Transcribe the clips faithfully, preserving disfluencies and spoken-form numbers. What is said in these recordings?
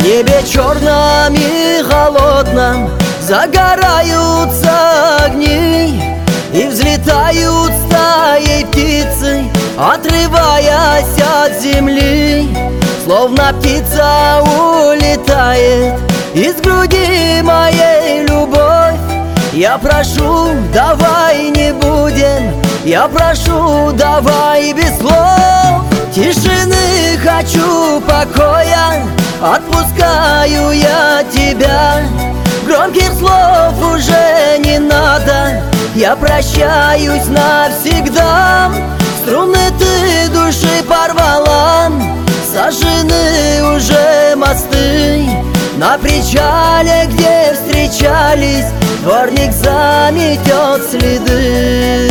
небе черном и холодном загораются огни, и взлетают стаи птицы, отрываясь от земли. Словно птица улетает из груди моей любовь. Я прошу, давай не будем, я прошу, давай без слов. Тишины хочу, покоя, отпускаю я тебя. Громких слов уже не надо, я прощаюсь навсегда. Струны ты души порвала, сожжены уже мосты. На причале, где встречались, дворник заметет следы.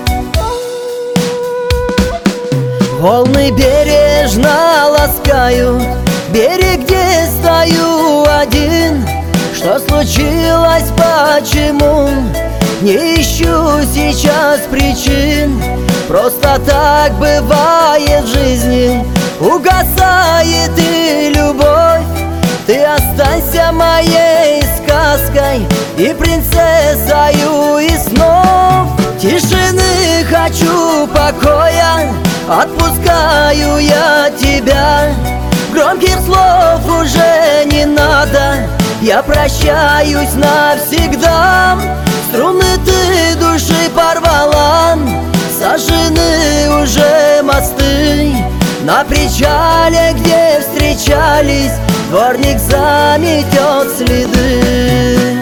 Волны бережно ласкают берег, где стою один. Что случилось, почему? Не ищу сейчас причин. Просто так бывает в жизни, угасает и любовь. Ты останься моей сказкой и принцессою из снов. Тишины хочу, покоя, отпускаю я тебя. Громких слов уже не надо, я прощаюсь навсегда. Струны ты души порвала, сожжены уже мосты. На причале, где встречались, дворник заметет следы.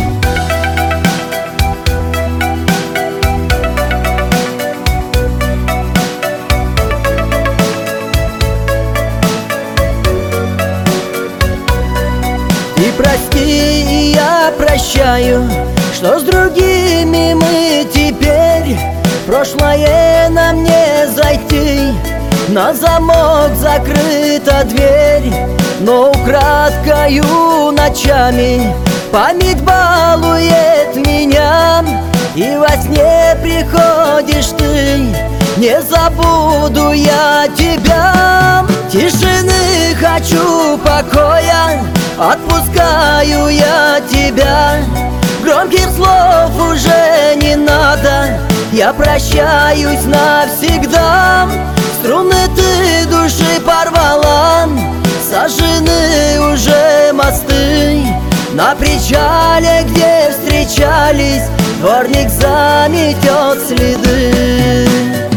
И прости, и я прощаю, что с другими мы теперь. Прошлое нам не зайти, на замок закрыта дверь. Но украдкою ночами память балует меня, и во сне приходишь ты, не забуду я тебя. Тишины хочу, покоя, отпускаю я тебя. Громких слов уже не надо, я прощаюсь навсегда. Струны ты души порвала, сожжены уже мосты. На причале, где встречались, дворник заметет следы.